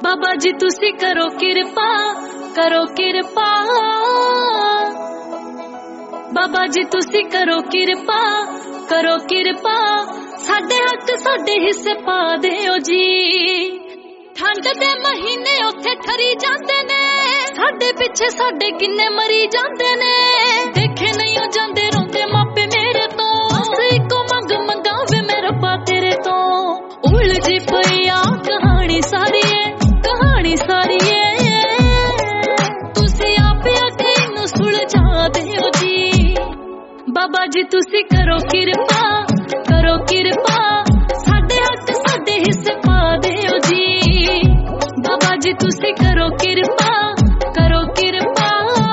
बाबा जी तुसी करो किरपा, करो किरपा। बाबा जी तुसी करो किरपा, करो किरपा। साडे हक साडे हिस्से पा दिओ जी। ठंड दे महीने उत्थे ठरी जांदे ने, साडे पिछे साडे किन्ने मरी जांदे ने। देखे नहीं हो जांदे रोंदे मापे मेरे तो, इको मंग मंगावे मैं रब्बा तेरे तो। उलझी पई आ कहानी सारी है, कहानी सारी है। तुसी आपे आके इनू सुलझा दिओ जी। बाबा जी तुसी करो किरपा, करो किरपा। साडे हक साडे हिस्से पा दिओ जी। बाबा जी तुसी करो किरपा, करो किरपा।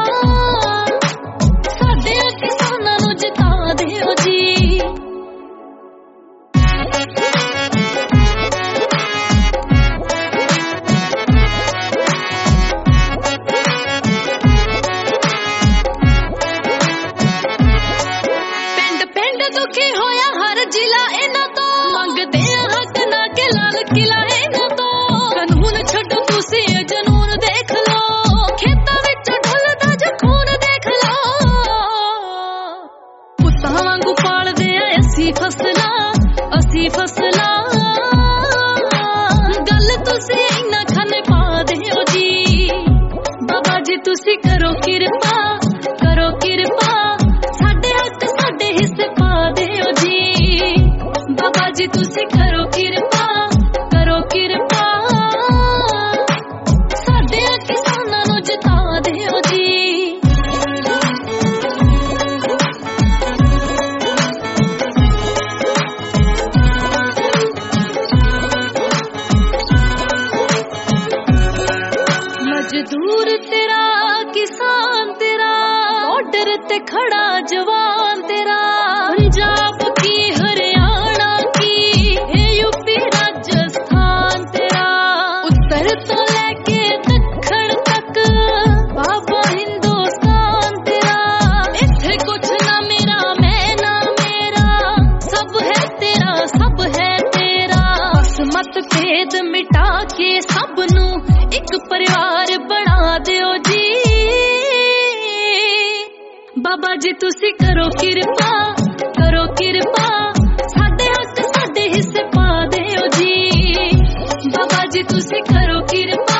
साडे किसानां नूं जिता दिओ जी। पिंड पिंड दुखी होया हर जिला इन्हां तो, मंगदे हक ना के लाल किला इन्हां तो। कानून छड्डो तुसी जनून देख लो, खेतां विच ढुलदा जो खून देख लो। पुत्तां वांगू पालदे आ असी फसलां, असी फसलां। गल तुसी इन्ना खाने पा दिओ जी। बाबा जी तुसी करो किरपा, करो किरपा। साडे हक साडे हिस्से पा दिओ जी। बाबा जी तुसी करो किरपा, करो किरपा। साडे किसानां नूं जिता दिओ जी। मजदूर तेरा, किसान तेरा, बॉर्डर ते खड़ा जवान तेरा। पंजाब की, हरियाणा की, यूपी राजस्थान तेरा। उत्तर तो लेके दक्षिण तक बाबा हिंदुस्तान तेरा। इत्थे कुछ ना मेरा, मैं ना मेरा, सब है तेरा, सब है तेरा। बस मत भेद मिटा के सब नू एक परिवार बना दिओ जी। बाबा जी तुसी करो किरपा, करो किरपा। साडे हक साडे हिस्से पा दिओ जी। बाबा जी तुसी करो किरपा,